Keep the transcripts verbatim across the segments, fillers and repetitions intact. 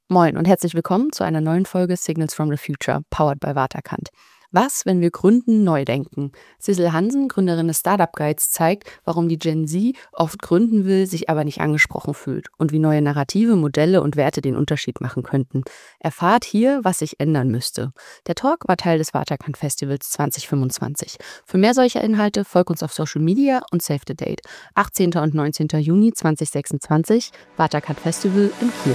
Moin und herzlich willkommen zu einer neuen Folge Signals from the Future, powered by Waterkant. Was, wenn wir Gründen neu denken? Sissel Hansen, Gründerin des Startup Guides, zeigt, warum die Gen Z oft gründen will, sich aber nicht angesprochen fühlt und wie neue Narrative, Modelle und Werte den Unterschied machen könnten. Erfahrt hier, was sich ändern müsste. Der Talk war Teil des Waterkant Festivals zwanzig fünfundzwanzig. Für mehr solcher Inhalte folgt uns auf Social Media und Save the Date. achtzehnten und neunzehnten Juni zweitausendsechsundzwanzig, Waterkant Festival in Kiel.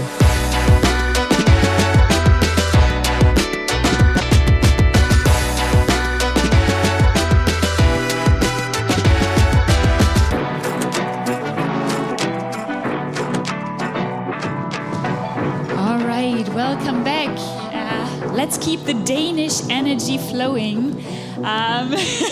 Welcome back. Uh, let's keep the Danish energy flowing. Um,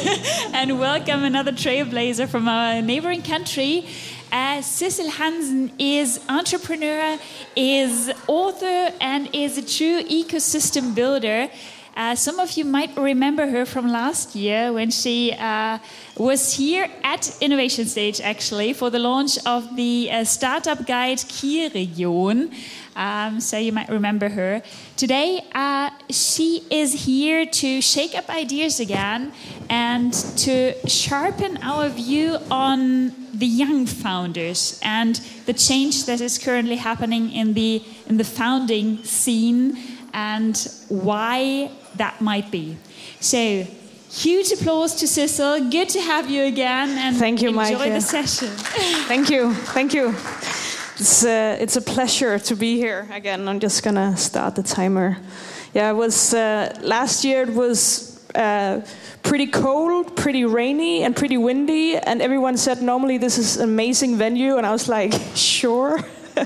and welcome another trailblazer from our neighboring country. Uh, Sissel Hansen is entrepreneur, is author, and is a true ecosystem builder. Uh, some of you might remember her from last year when she uh, was here at Innovation Stage, actually, for the launch of the uh, Startup Guide Kiel Region. Um, so you might remember her. Today, uh, she is here to shake up ideas again and to sharpen our view on the young founders and the change that is currently happening in the in the founding scene and why that might be. So, huge applause to Sissel. Good to have you again, and thank you, enjoy Mike. the session. Thank you, thank you. It's uh, it's a pleasure to be here again. I'm just gonna start the timer. Yeah, it was uh, last year. It was uh, pretty cold, pretty rainy, and pretty windy. And everyone said normally this is an amazing venue, and I was like, sure.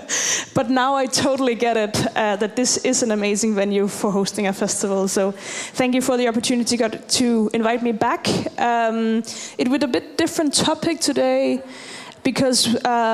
But now I totally get it, uh, that this is an amazing venue for hosting a festival. So thank you for the opportunity got to invite me back. Um, it with a bit different topic today, because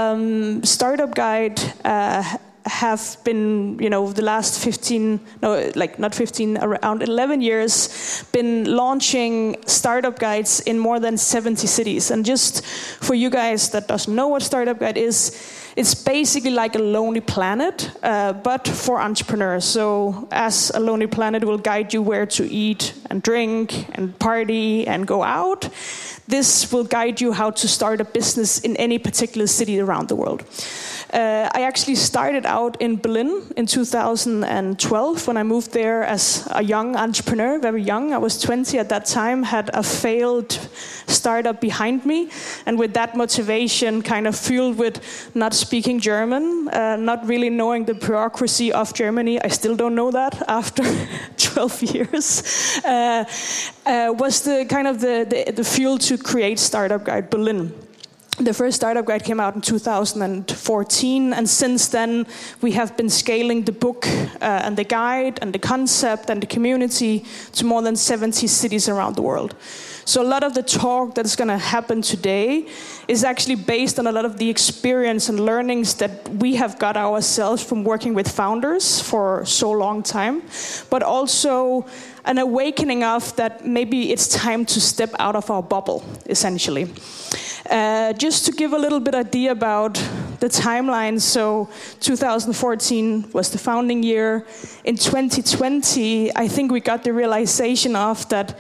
um, Startup Guide uh, have been, you know, the last fifteen, no, like not fifteen, around eleven years, been launching startup guides in more than seventy cities. And just for you guys that doesn't know what Startup Guide is, it's basically like a Lonely Planet, uh, but for entrepreneurs. So as a Lonely Planet will guide you where to eat and drink and party and go out, this will guide you how to start a business in any particular city around the world. Uh, I actually started out in Berlin in two thousand twelve when I moved there as a young entrepreneur, very young. I was twenty at that time, had a failed startup behind me, and with that motivation kind of fueled with not speaking German, uh, not really knowing the bureaucracy of Germany, I still don't know that after twelve years, uh, uh, was the kind of the, the, the fuel to create Startup Guide Berlin. The first Startup Guide came out in two thousand fourteen, and since then we have been scaling the book uh, and the guide and the concept and the community to more than seventy cities around the world. So a lot of the talk that's going to happen today is actually based on a lot of the experience and learnings that we have got ourselves from working with founders for so long time, but also an awakening of that maybe it's time to step out of our bubble, essentially. Uh, just to give a little bit idea about the timeline, so two thousand fourteen was the founding year. In twenty twenty, I think we got the realization of that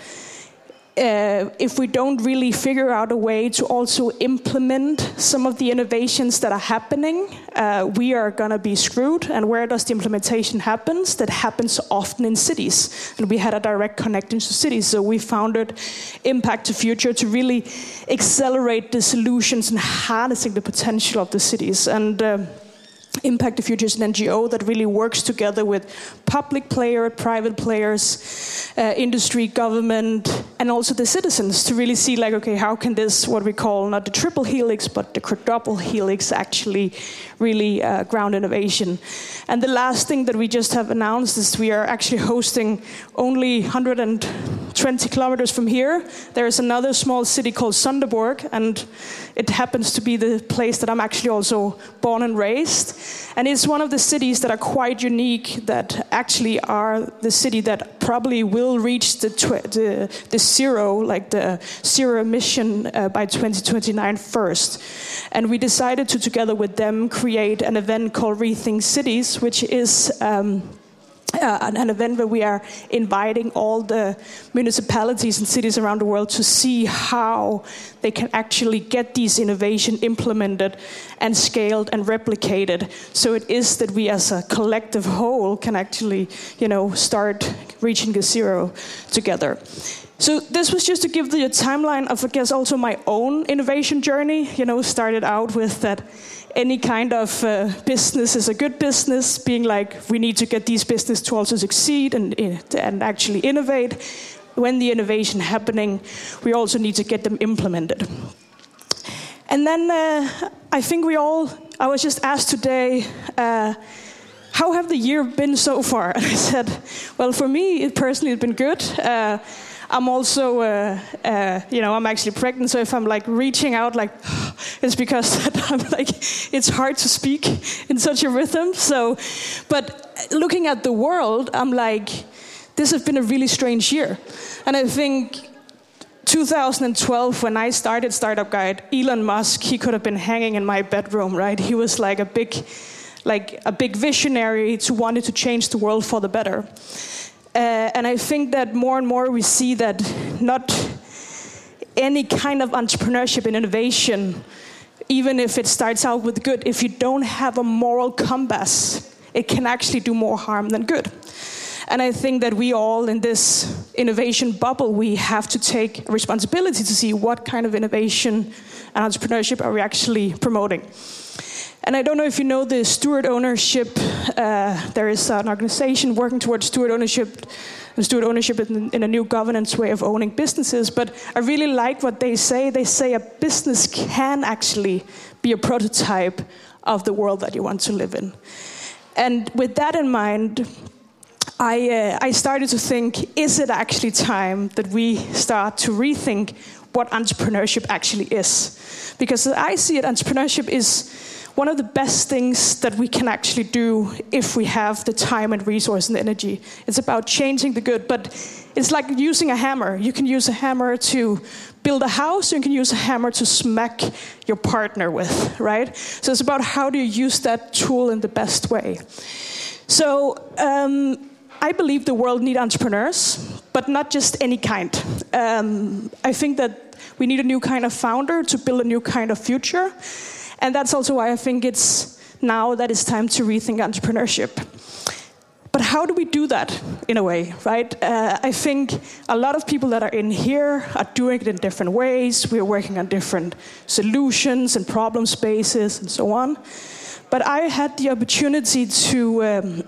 Uh, if we don't really figure out a way to also implement some of the innovations that are happening, uh, we are going to be screwed. And where does the implementation happen? That happens often in cities. And we had a direct connection to cities. So we founded Impact the Future to really accelerate the solutions and harnessing the potential of the cities. And uh, Impact the Future is an N G O that really works together with public players, private players, uh, industry, government, and also the citizens to really see, like, okay, how can this, what we call not the triple helix, but the quadruple helix, actually really uh, ground innovation. And the last thing that we just have announced is we are actually hosting only one hundred twenty kilometers from here. There is another small city called Sonderborg, and it happens to be the place that I'm actually also born and raised. And it's one of the cities that are quite unique, that actually are the city that probably will reach the tw- the, the zero, like the zero emission uh, by twenty twenty-nine first. And we decided to, together with them, create an event called Rethink Cities, which is um, Uh, an, an event where we are inviting all the municipalities and cities around the world to see how they can actually get these innovation implemented and scaled and replicated. So it is that we as a collective whole can actually, you know, start reaching the zero together. So this was just to give the timeline of, I guess, also my own innovation journey. You know, started out with that any kind of uh, business is a good business, being like, we need to get these business to also succeed and, and actually innovate. When the innovation happening, we also need to get them implemented. And then uh, I think we all, I was just asked today, uh, how have the year been so far? And I said, well, for me, it personally, it's been good. Uh, I'm also, uh, uh, you know, I'm actually pregnant, so if I'm like reaching out, like, it's because that I'm like, it's hard to speak in such a rhythm. So, but looking at the world, I'm like, this has been a really strange year. And I think two thousand twelve, when I started Startup Guide, Elon Musk, he could have been hanging in my bedroom, right? He was like a big, like a big visionary to wanted to change the world for the better. Uh, and I think that more and more we see that not any kind of entrepreneurship and innovation, even if it starts out with good, if you don't have a moral compass, it can actually do more harm than good. And I think that we all in this innovation bubble, we have to take responsibility to see what kind of innovation and entrepreneurship are we actually promoting. And I don't know if you know the steward ownership. Uh, there is an organization working towards steward ownership, and steward ownership in, in a new governance way of owning businesses. But I really like what they say. They say a business can actually be a prototype of the world that you want to live in. And with that in mind, I, uh, I started to think, is it actually time that we start to rethink what entrepreneurship actually is? Because as I see it, entrepreneurship is one of the best things that we can actually do if we have the time and resource and energy. It's about changing the good, but it's like using a hammer. You can use a hammer to build a house, or you can use a hammer to smack your partner with, right? So it's about how do you use that tool in the best way. So um, I believe the world needs entrepreneurs, but not just any kind. Um, I think that we need a new kind of founder to build a new kind of future. And that's also why I think it's now that it's time to rethink entrepreneurship. But how do we do that, in a way, right? Uh, I think a lot of people that are in here are doing it in different ways. We're working on different solutions and problem spaces and so on. But I had the opportunity to um,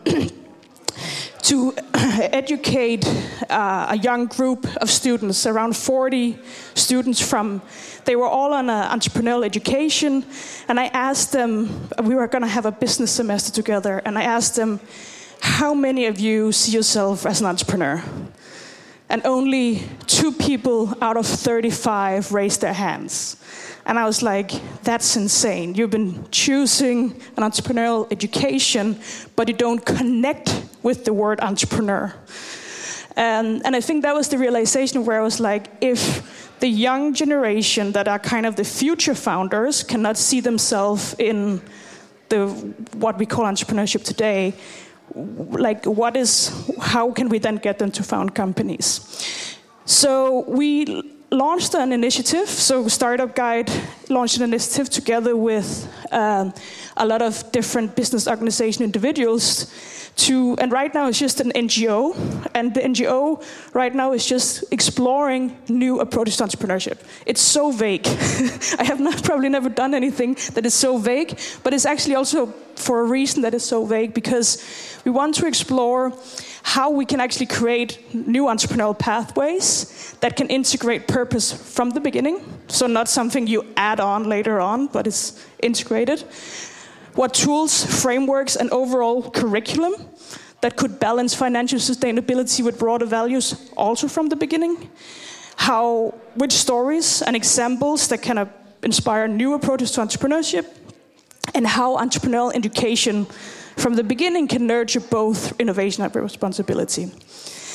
to educate uh, a young group of students, around forty students from, they were all on an entrepreneurial education, and I asked them, we were going to have a business semester together, and I asked them, how many of you see yourself as an entrepreneur? And only two people out of thirty-five raised their hands. And I was like, that's insane. You've been choosing an entrepreneurial education, but you don't connect with the word entrepreneur. Um, and I think that was the realization where I was like, if the young generation that are kind of the future founders cannot see themselves in the what we call entrepreneurship today, like what is, how can we then get them to found companies? So we launched an initiative. So Startup Guide launched an initiative together with um, a lot of different business organization individuals to, and right now it's just an N G O, and the N G O right now is just exploring new approaches to entrepreneurship. It's so vague. I have not, probably never done anything that is so vague, but it's actually also for a reason that is so vague, because we want to explore how we can actually create new entrepreneurial pathways that can integrate purpose from the beginning, so not something you add on later on, but it's integrated. What tools, frameworks, and overall curriculum that could balance financial sustainability with broader values also from the beginning. How, which stories and examples that can uh, inspire new approaches to entrepreneurship, and how entrepreneurial education from the beginning can nurture both innovation and responsibility.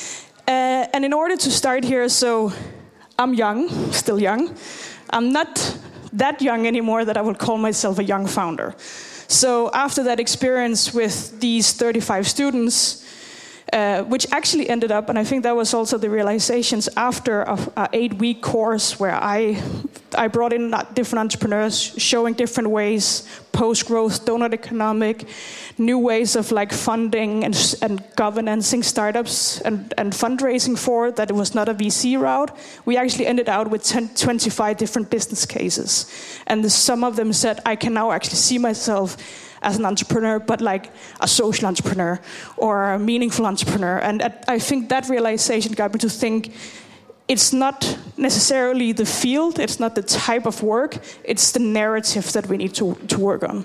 Uh, and in order to start here, so I'm young, still young. I'm not that young anymore that I would call myself a young founder. So after that experience with these thirty-five students, uh, which actually ended up, and I think that was also the realizations after an eight-week course where I I brought in different entrepreneurs showing different ways, post-growth, donut economic, new ways of like funding and, and governancing startups and, and fundraising for that it was not a V C route. We actually ended out with ten, twenty-five different business cases. And the, some of them said, I can now actually see myself as an entrepreneur, but like a social entrepreneur or a meaningful entrepreneur. And I think that realization got me to think, it's not necessarily the field, it's not the type of work, it's the narrative that we need to, to work on.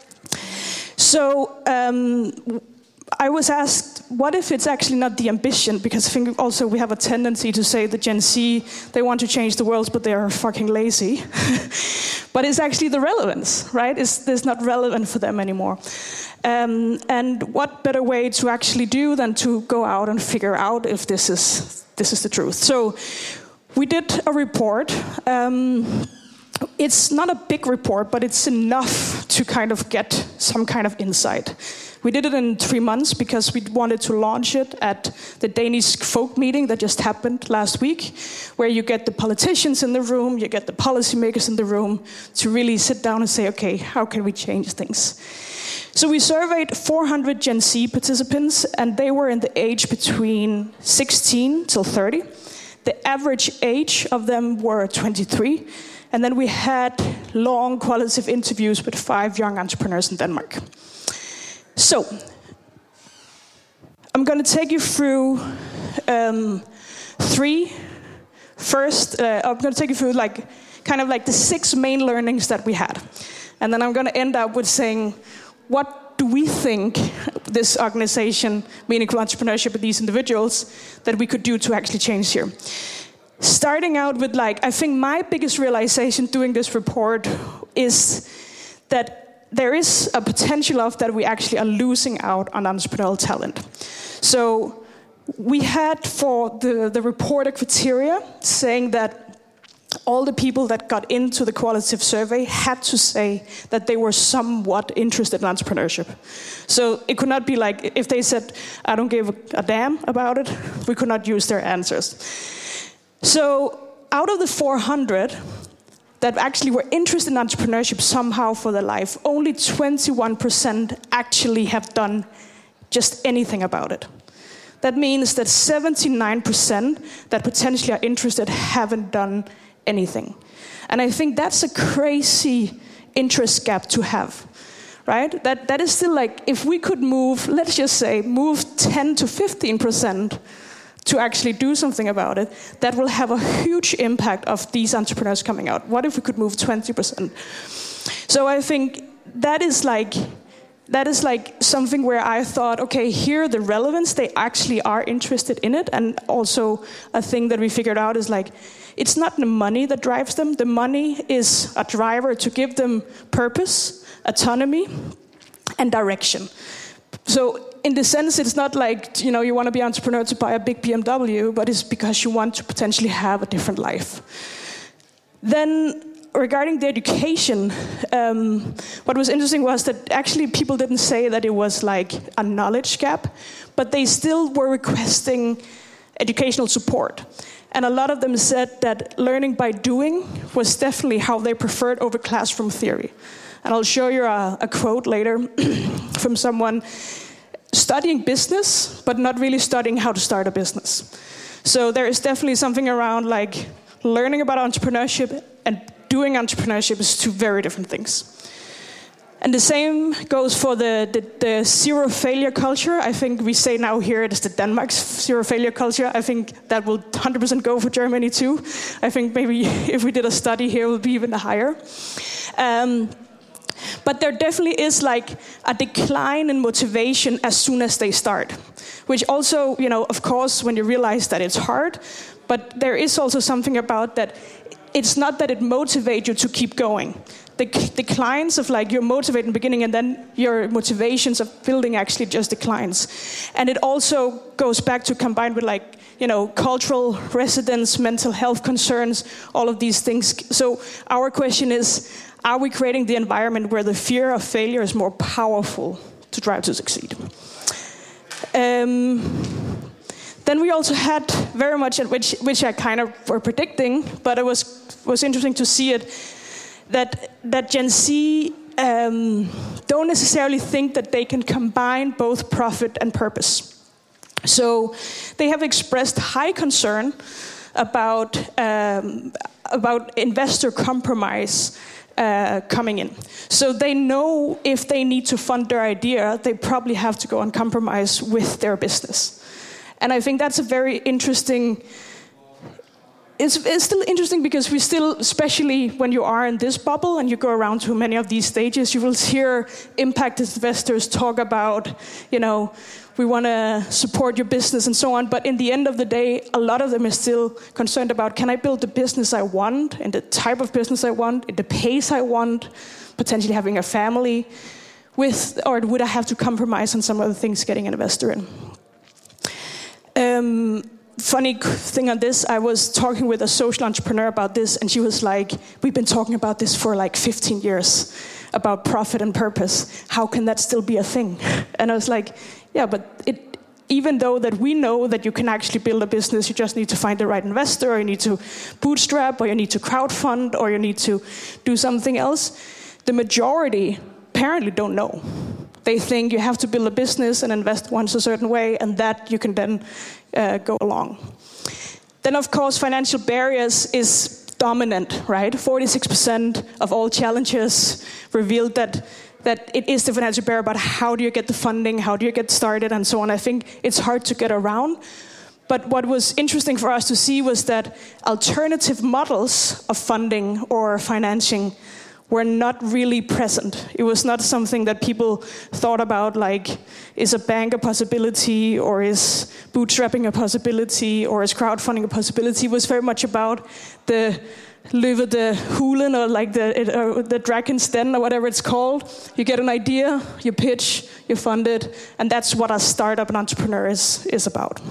So um, I was asked, what if it's actually not the ambition? Because I think also we have a tendency to say the Gen Z, they want to change the world, but they are fucking lazy. But it's actually the relevance, right? It's, it's not relevant for them anymore. Um, and what better way to actually do than to go out and figure out if this is this is the truth. So we did a report. Um, it's not a big report, but it's enough to kind of get some kind of insight. We did it in three months because we wanted to launch it at the Danish folk meeting that just happened last week, where you get the politicians in the room, you get the policymakers in the room to really sit down and say, okay, how can we change things? So we surveyed four hundred Gen Z participants, and they were in the age between sixteen till thirty. The average age of them were twenty-three. And then we had long qualitative interviews with five young entrepreneurs in Denmark. So, I'm going to take you through um, three. First, uh, I'm going to take you through like kind of like the six main learnings that we had. And then I'm going to end up with saying, what do we think this organization, Meaningful Entrepreneurship with these individuals, that we could do to actually change here? Starting out with like, I think my biggest realization doing this report is that there is a potential of that we actually are losing out on entrepreneurial talent. So we had for the, the reporter criteria saying that all the people that got into the qualitative survey had to say that they were somewhat interested in entrepreneurship. So it could not be like, if they said, I don't give a damn about it, we could not use their answers. So out of the four hundred that actually were interested in entrepreneurship somehow for their life, only twenty-one percent actually have done just anything about it. That means that seventy-nine percent that potentially are interested haven't done anything. And I think that's a crazy interest gap to have, right? That that is still like, if we could move, let's just say, move ten to fifteen percent to actually do something about it, that will have a huge impact of these entrepreneurs coming out. What if we could move twenty percent? So I think that is like, that is like something where I thought, okay, here the relevance, they actually are interested in it. And also a thing that we figured out is like, it's not the money that drives them. The money is a driver to give them purpose, autonomy, and direction. So in the sense, it's not like, you know, you want to be an entrepreneur to buy a big B M W, but it's because you want to potentially have a different life. Then regarding the education, um, what was interesting was that actually people didn't say that it was like a knowledge gap, but they still were requesting educational support. And a lot of them said that learning by doing was definitely how they preferred over classroom theory. And I'll show you a, a quote later from someone studying business, but not really studying how to start a business. So there is definitely something around like learning about entrepreneurship and doing entrepreneurship is two very different things. And the same goes for the, the, the zero failure culture. I think we say now here it is the Denmark's zero failure culture. I think that will one hundred percent go for Germany too. I think maybe if we did a study here, it would be even higher. Um, But there definitely is like a decline in motivation as soon as they start, which also, you know, of course, when you realize that it's hard, but there is also something about that. It's not that it motivates you to keep going. The declines of like you're motivated in the beginning and then your motivations of building actually just declines. And it also goes back to combined with like you know, cultural residence, mental health concerns, all of these things. So our question is, are we creating the environment where the fear of failure is more powerful to drive to succeed? Um, then we also had very much, which, which I kind of were predicting, but it was was interesting to see it, that that Gen Z um, don't necessarily think that they can combine both profit and purpose. So they have expressed high concern about um, about investor compromise uh, coming in. So they know if they need to fund their idea, they probably have to go and compromise with their business. And I think that's a very interesting. It's, it's still interesting because we still, especially when you are in this bubble and you go around to many of these stages, you will hear impact investors talk about, you know, we want to support your business and so on. But in the end of the day, a lot of them are still concerned about, can I build the business I want, and the type of business I want, and the pace I want, potentially having a family with, or would I have to compromise on some other things getting an investor in? Um, Funny thing on this, I was talking with a social entrepreneur about this, and she was like, we've been talking about this for like fifteen years, about profit and purpose. How can that still be a thing? And I was like, yeah, but it, even though that we know that you can actually build a business, you just need to find the right investor, or you need to bootstrap, or you need to crowdfund, or you need to do something else. The majority apparently don't know. They think you have to build a business and invest once a certain way, and that you can then uh, go along. Then, of course, financial barriers is dominant, right? forty-six percent of all challenges revealed that that it is the financial barrier about how do you get the funding, how do you get started, and so on. I think it's hard to get around. But what was interesting for us to see was that alternative models of funding or financing were not really present. It was not something that people thought about, like, is a bank a possibility, or is bootstrapping a possibility, or is crowdfunding a possibility? It was very much about the Løve the Hulen, or like the, it, or the Dragon's Den, or whatever it's called. You get an idea, you pitch, you fund it, and that's what a startup and entrepreneur is, is about.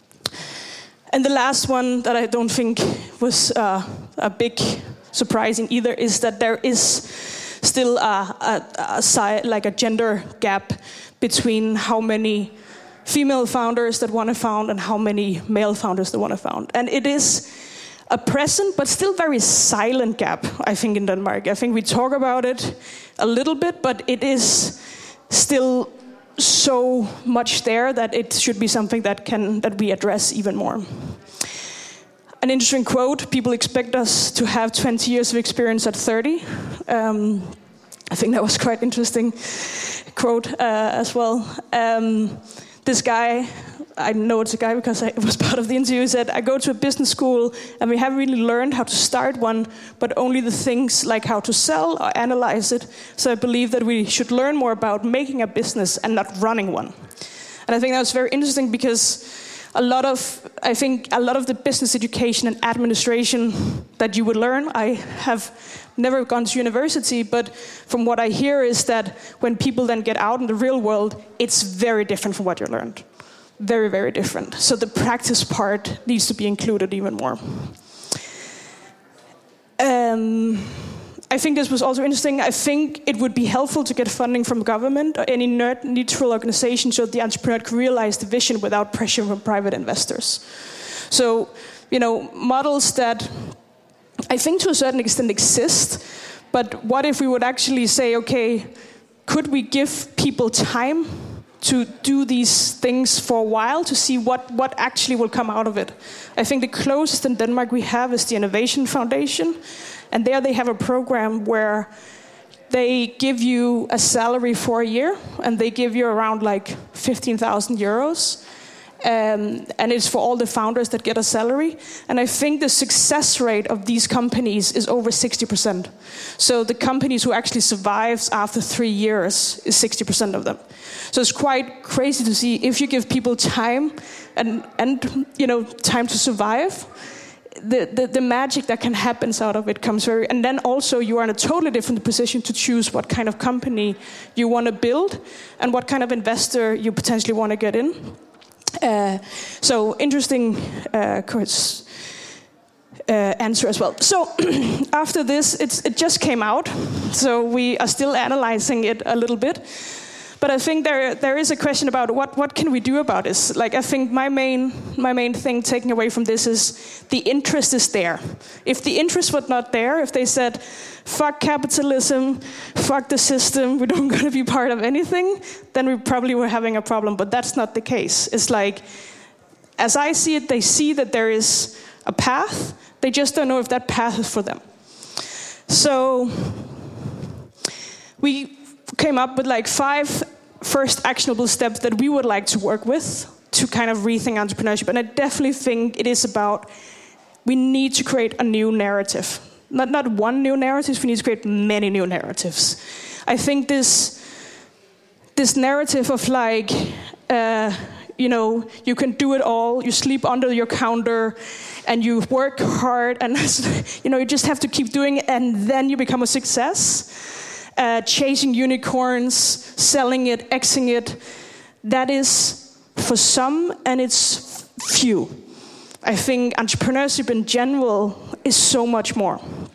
And the last one that I don't think was uh, a big surprising either is that there is still a, a, a side, like a gender gap between how many female founders that want to found and how many male founders that want to found. And it is a present but still very silent gap, I think, in Denmark. I think we talk about it a little bit, but it is still so much there that it should be something that can that we address even more. An interesting quote, people expect us to have twenty years of experience at thirty. Um, I think that was quite interesting quote uh, as well. Um, this guy, I know it's a guy because I was part of the interview, said, I go to a business school and we haven't really learned how to start one, but only the things like how to sell or analyze it. So I believe that we should learn more about making a business and not running one. And I think that was very interesting because a lot of, I think a lot of the business education and administration that you would learn, I have never gone to university, but from what I hear is that when people then get out in the real world, it's very different from what you learned. Very, very different. So the practice part needs to be included even more. Um, I think this was also interesting. I think it would be helpful to get funding from government or any neutral organization so the entrepreneur could realize the vision without pressure from private investors. So, you know, models that I think to a certain extent exist, but what if we would actually say, okay, could we give people time to do these things for a while to see what, what actually will come out of it? I think the closest in Denmark we have is the Innovation Foundation. And there they have a program where they give you a salary for a year, and they give you around like fifteen thousand euros. Um, and it's for all the founders that get a salary. And I think the success rate of these companies is over sixty percent. So the companies who actually survive after three years is sixty percent of them. So it's quite crazy to see if you give people time and, and you know, time to survive, The, the, the magic that can happen out of it comes very... And then also you are in a totally different position to choose what kind of company you want to build and what kind of investor you potentially want to get in. Uh, so interesting uh, course, uh, answer as well. So after this, it's, it just came out. So we are still analyzing it a little bit. But I think there there is a question about what, what can we do about this. Like I think my main my main thing taking away from this is the interest is there. If the interest was not there, if they said, fuck capitalism, fuck the system, we don't going to be part of anything, then we probably were having a problem. But that's not the case. It's like, as I see it, they see that there is a path. They just don't know if that path is for them. So we came up with like five first actionable steps that we would like to work with to kind of rethink entrepreneurship. And I definitely think it is about, we need to create a new narrative. Not, not one new narrative, we need to create many new narratives. I think this, this narrative of like, uh, you know, you can do it all, you sleep under your counter, and you work hard, and you know, you just have to keep doing it, and then you become a success. Uh, chasing unicorns, selling it, Xing it, that is for some, and it's few. I think entrepreneurship in general is so much more.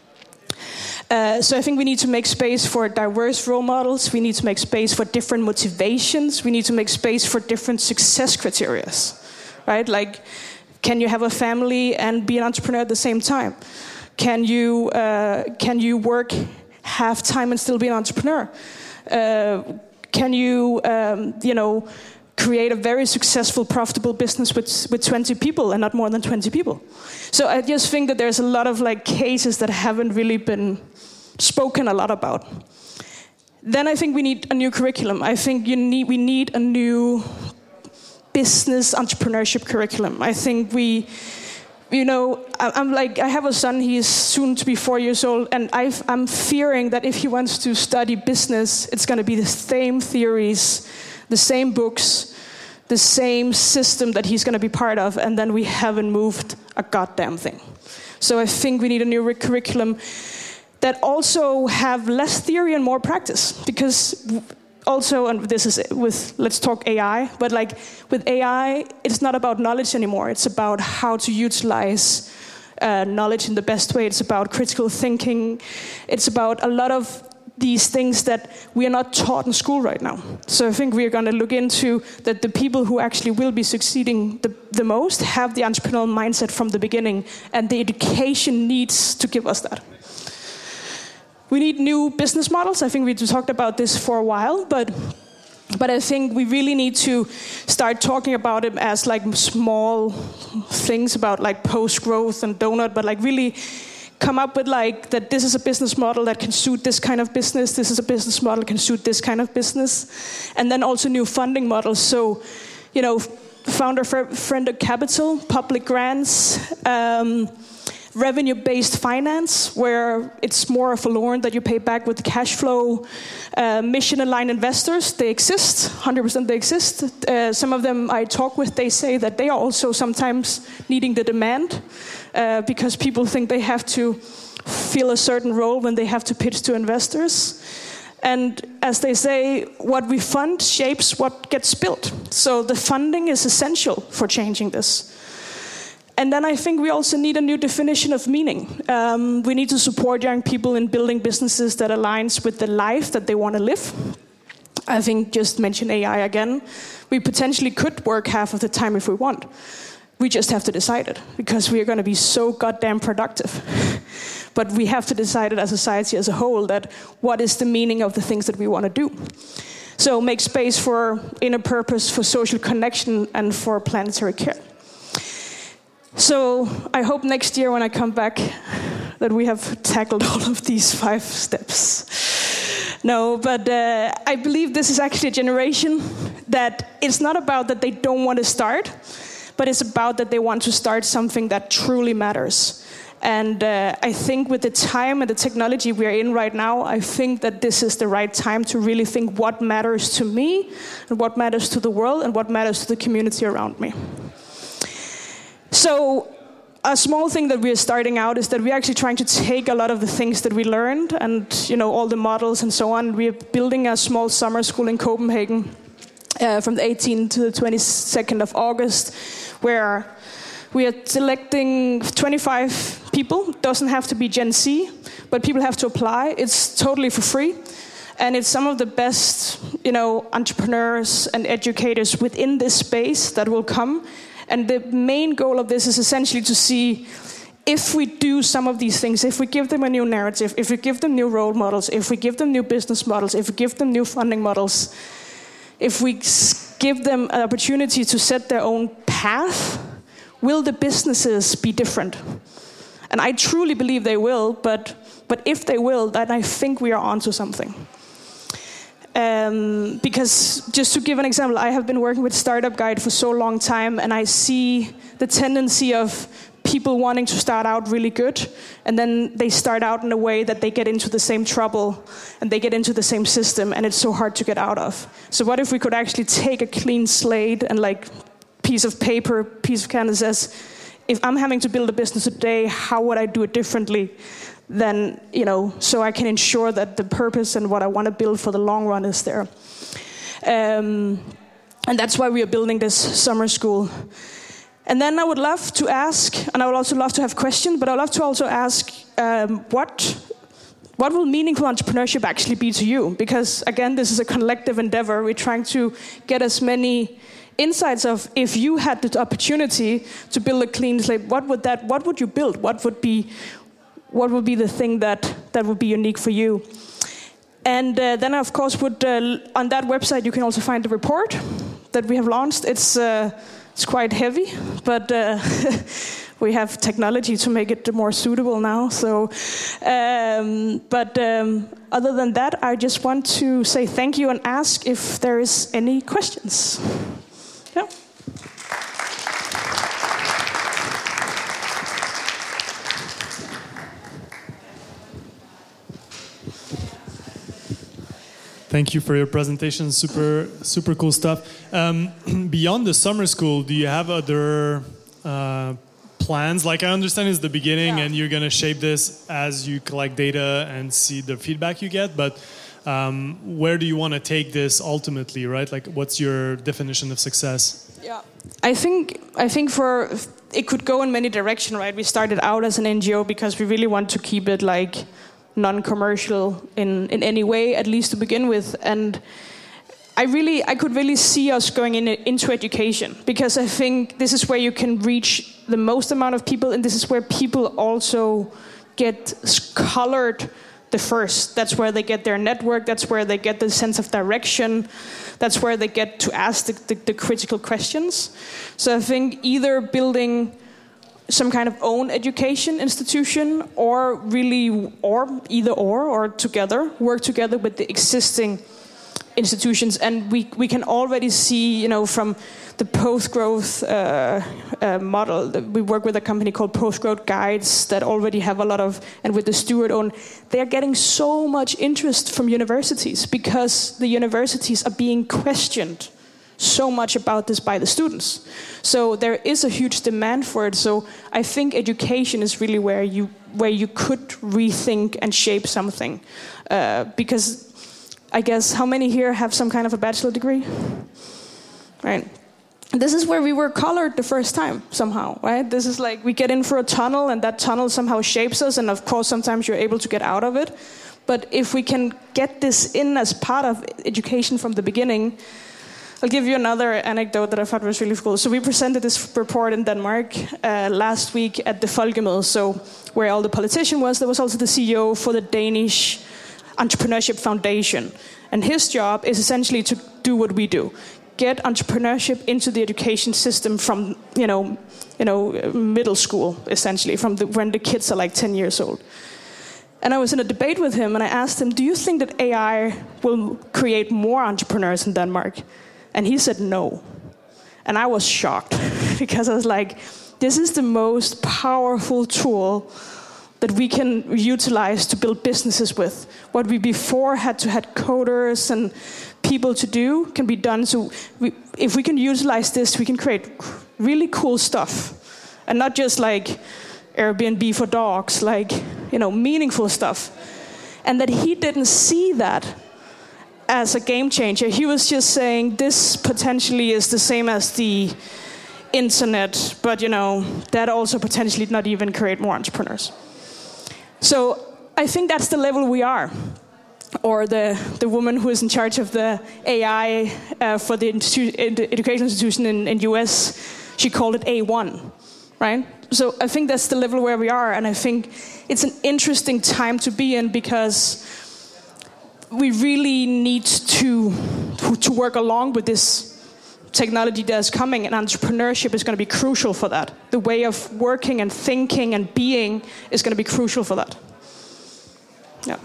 Uh, so I think we need to make space for diverse role models. We need to make space for different motivations. We need to make space for different success criteria, right? Like, can you have a family and be an entrepreneur at the same time? Can you uh, can you work half time and still be an entrepreneur? Uh, can you, um, you know, create a very successful, profitable business with with twenty people and not more than twenty people? So I just think that there's a lot of like cases that haven't really been spoken a lot about. Then I think we need a new curriculum. I think you need we need a new business entrepreneurship curriculum. I think we. You know, I'm like, I have a son, he's soon to be four years old, and I've, I'm fearing that if he wants to study business, it's going to be the same theories, the same books, the same system that he's going to be part of, and then we haven't moved a goddamn thing. So I think we need a new curriculum that also have less theory and more practice, because also, and this is with, let's talk A I, but like with A I, it's not about knowledge anymore. It's about how to utilize uh, knowledge in the best way. It's about critical thinking. It's about a lot of these things that we are not taught in school right now. So I think we are going to look into that the people who actually will be succeeding the, the most have the entrepreneurial mindset from the beginning, and the education needs to give us that. We need new business models. I think we talked about this for a while, but but I think we really need to start talking about it as like small things about like post-growth and donut, but like really come up with like that this is a business model that can suit this kind of business, this is a business model that can suit this kind of business, and then also new funding models. So, you know, founder-friendly capital, public grants, um, revenue-based finance, where it's more of a loan that you pay back with cash flow. Uh, mission-aligned investors, they exist, one hundred percent they exist. Uh, some of them I talk with, they say that they are also sometimes needing the demand uh, because people think they have to fill a certain role when they have to pitch to investors. And as they say, what we fund shapes what gets built. So the funding is essential for changing this. And then I think we also need a new definition of meaning. Um, we need to support young people in building businesses that aligns with the life that they want to live. I think, just mention A I again, we potentially could work half of the time if we want. We just have to decide it, because we are going to be so goddamn productive. But we have to decide it as a society as a whole, that what is the meaning of the things that we want to do. So make space for inner purpose, for social connection, and for planetary care. So I hope next year when I come back that we have tackled all of these five steps. No, but uh, I believe this is actually a generation that it's not about that they don't want to start, but it's about that they want to start something that truly matters. And uh, I think with the time and the technology we are in right now, I think that this is the right time to really think what matters to me, and what matters to the world, and what matters to the community around me. So a small thing that we're starting out is that we're actually trying to take a lot of the things that we learned and, you know, all the models and so on. We're building a small summer school in Copenhagen uh, from the eighteenth to the twenty-second of August, where we are selecting twenty-five people. Doesn't have to be Gen Z, but people have to apply. It's totally for free. And it's some of the best, you know, entrepreneurs and educators within this space that will come. And the main goal of this is essentially to see if we do some of these things, if we give them a new narrative, if we give them new role models, if we give them new business models, if we give them new funding models, if we give them an opportunity to set their own path, will the businesses be different? And I truly believe they will, but but if they will, then I think we are onto something. Um, because just to give an example, I have been working with Startup Guide for so long time, and I see the tendency of people wanting to start out really good, and then they start out in a way that they get into the same trouble, and they get into the same system, and it's so hard to get out of. So what if we could actually take a clean slate and like piece of paper, piece of canvas says, if I'm having to build a business today, how would I do it differently? Then, you know, so I can ensure that the purpose and what I want to build for the long run is there. Um, and that's why we are building this summer school. And then I would love to ask, and I would also love to have questions, but I would love to also ask, um, what what will meaningful entrepreneurship actually be to you? Because, again, this is a collective endeavor. We're trying to get as many insights of, if you had the opportunity to build a clean slate, what would that? What would you build? What would be What would be the thing that, that would be unique for you? And uh, then, of course, would uh, on that website you can also find the report that we have launched. It's uh, it's quite heavy, but uh, we have technology to make it more suitable now. So, um, but um, other than that, I just want to say thank you and ask if there is any questions. Yeah. Thank you for your presentation. Super, super cool stuff. Um, beyond the summer school, do you have other uh, plans? Like, I understand it's the beginning, yeah, and you're going to shape this as you collect data and see the feedback you get. But um, where do you want to take this ultimately, right? Like, what's your definition of success? Yeah, I think I think for it could go in many directions, right? We started out as an N G O because we really want to keep it like non-commercial in, in any way, at least to begin with. And I really, I could really see us going in, into education, because I think this is where you can reach the most amount of people, and this is where people also get colored the first. That's where they get their network, that's where they get the sense of direction, that's where they get to ask the, the, the critical questions. So I think either building some kind of own education institution, or really, or either or, or together, work together with the existing institutions. And we we can already see, you know, from the post-growth uh, uh, model, we work with a company called Post-Growth Guides that already have a lot of, and with the Steward own, they're getting so much interest from universities because the universities are being questioned so much about this by the students. So there is a huge demand for it. So I think education is really where you where you could rethink and shape something. Uh, because I guess, how many here have some kind of a bachelor degree? Right. This is where we were colored the first time somehow, right? This is like we get in for a tunnel, and that tunnel somehow shapes us, and of course sometimes you're able to get out of it. But if we can get this in as part of education from the beginning, I'll give you another anecdote that I thought was really cool. So we presented this report in Denmark uh, last week at the Folkemøde, so where all the politician was. There was also the C E O for the Danish Entrepreneurship Foundation. And his job is essentially to do what we do. Get entrepreneurship into the education system from, you know, you know, middle school, essentially, from the, when the kids are like ten years old. And I was in a debate with him, and I asked him, do you think that A I will create more entrepreneurs in Denmark? And he said no. And I was shocked, because I was like, this is the most powerful tool that we can utilize to build businesses with. What we before had to have coders and people to do can be done. So we, if we can utilize this, we can create really cool stuff. And not just like Airbnb for dogs, like, you know, meaningful stuff. And that he didn't see that as a game changer. He was just saying this potentially is the same as the internet, but you know, that also potentially not even create more entrepreneurs. So I think that's the level we are. Or the, the woman who is in charge of the A I uh, for the, institu- the education institution in in U S, she called it A one, right? So I think that's the level where we are, and I think it's an interesting time to be in because we really need to, to, to work along with this technology that's coming, and entrepreneurship is going to be crucial for that. The way of working and thinking and being is going to be crucial for that. Yeah.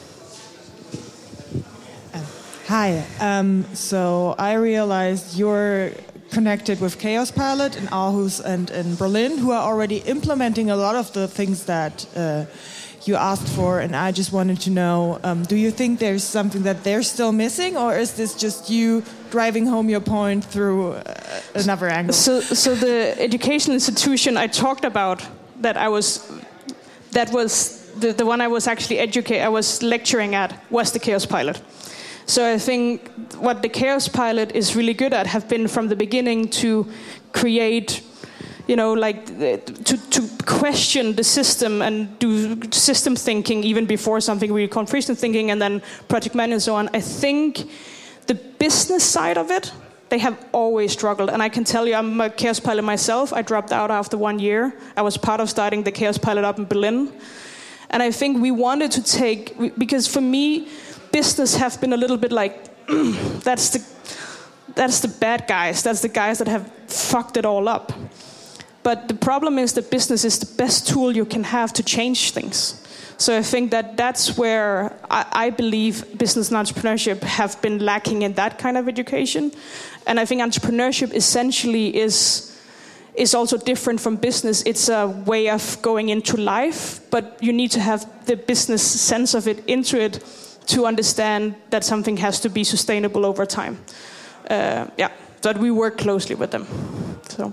Hi. Um, so I realized you're connected with Chaos Pilot in Aarhus and in Berlin, who are already implementing a lot of the things that uh, you asked for. And I just wanted to know, um, do you think there's something that they're still missing, or is this just you driving home your point through uh, another angle? So, so the educational institution I talked about, that I was, that was the, the one I was actually educate, I was lecturing at, was the Chaos Pilot. So I think what the Chaos Pilot is really good at have been from the beginning to create, you know, like to, to question the system and do system thinking even before something we call freestyle thinking, and then project management and so on. I think the business side of it, they have always struggled. And I can tell you, I'm a Chaos Pilot myself. I dropped out after one year. I was part of starting the Chaos Pilot up in Berlin. And I think we wanted to take, because for me, business have been a little bit like, that's the that's the bad guys. That's the guys that have fucked it all up. But the problem is that business is the best tool you can have to change things. So I think that that's where I, I believe business and entrepreneurship have been lacking in that kind of education. And I think entrepreneurship essentially is is also different from business. It's a way of going into life, but you need to have the business sense of it into it to understand that something has to be sustainable over time. Uh, yeah, that we work closely with them. So,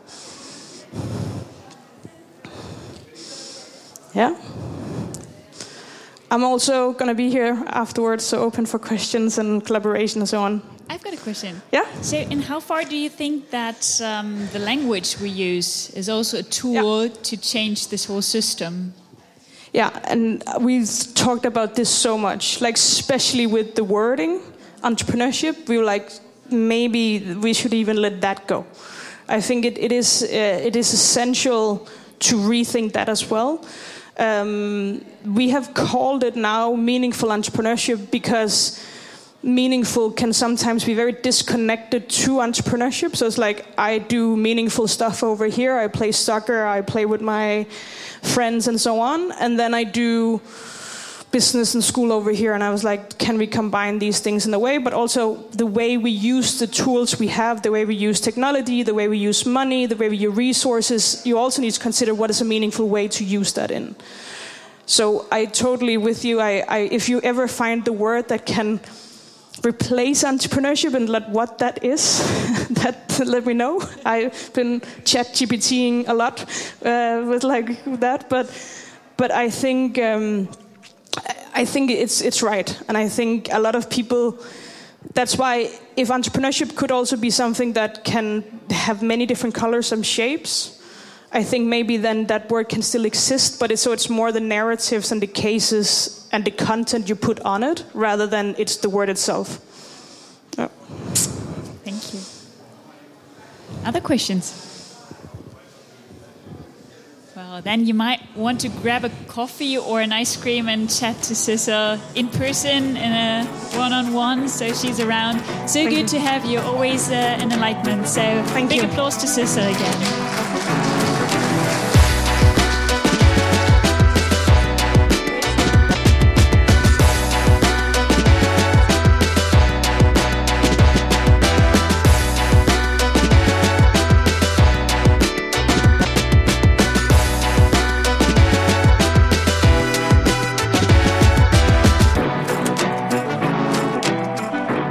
yeah. I'm also going to be here afterwards, so open for questions and collaboration and so on. I've got a question. Yeah? So, in how far do you think that um, the language we use is also a tool yeah. to change this whole system? Yeah, and we've talked about this so much, like especially with the wording, entrepreneurship. We were like, maybe we should even let that go. I think it, it is uh, it is essential to rethink that as well. Um, we have called it now meaningful entrepreneurship because meaningful can sometimes be very disconnected to entrepreneurship. So it's like, I do meaningful stuff over here. I play soccer, I play with my friends and so on. And then I do business and school over here. And I was like, can we combine these things in a way? But also the way we use the tools we have, the way we use technology, the way we use money, the way we use resources, you also need to consider what is a meaningful way to use that in. So I totally with you. I, I if you ever find the word that can replace entrepreneurship and let what that is, that let me know. I've been chat GPTing a lot uh, with like that, but but I think um, I think it's it's right, and I think a lot of people. That's why if entrepreneurship could also be something that can have many different colors and shapes, I think maybe then that word can still exist, but it's, so it's more the narratives and the cases and the content you put on it, rather than it's the word itself. Yeah. Thank you. Other questions? Well, then you might want to grab a coffee or an ice cream and chat to Sissel in person in a one-on-one, so she's around. So Thank good you. to have you, always uh, an enlightenment. So Thank big you. applause to Sissel again.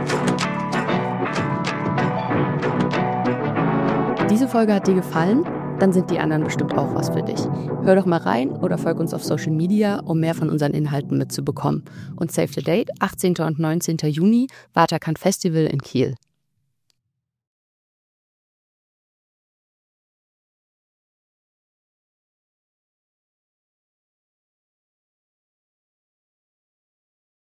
Diese Folge hat dir gefallen? dann sind die anderen bestimmt auch was für dich. Hör doch mal rein oder folg uns auf Social Media, um mehr von unseren Inhalten mitzubekommen. Und save the date, achtzehnten und neunzehnten Juni, Waterkant Festival in Kiel.